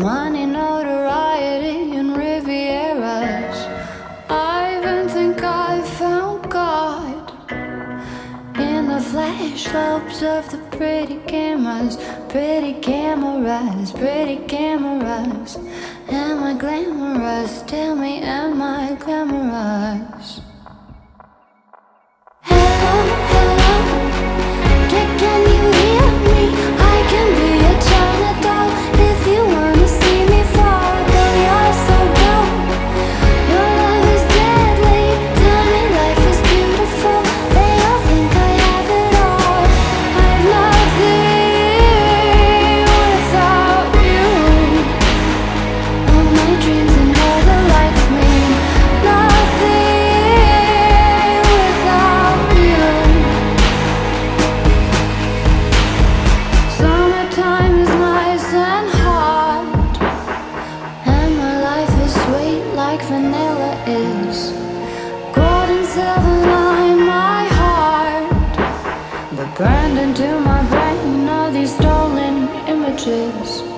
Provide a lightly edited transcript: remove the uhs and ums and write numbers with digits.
Money, notoriety, and Rivieras. I even think I found God in the flashbulbs of the pretty cameras, pretty cameras, pretty cameras. Am I glamorous? Tell me, am I glamorous? Hello, hello, can you hear me? I can be a China doll if you wanna see me fall. Girl, you're so dope, your love is deadly. Tell me life is beautiful, they all think I have it all. I'm nothing without you. All my dreams and all the lights mean nothing without you. Summertime is nice and hot, and my life is sweet like vanilla is. Gold and silver line my heart, but burned into my brain all these stolen images.